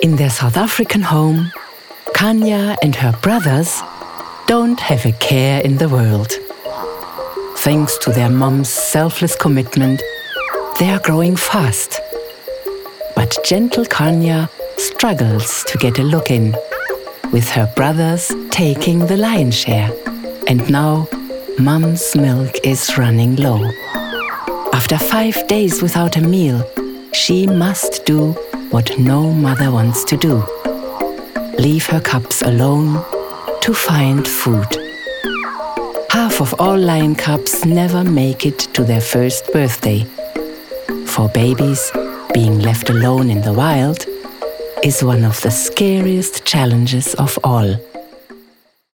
In their South African home, Kanya and her brothers don't have a care in the world. Thanks to their mom's selfless commitment, they are growing fast. But gentle Kanya struggles to get a look in, with her brothers taking the lion's share. And now, Mom's milk is running low. After 5 days without a meal, she must do what no mother wants to do: leave her cubs alone to find food. Half of all lion cubs never make it to their first birthday. For babies, being left alone in the wild is one of the scariest challenges of all.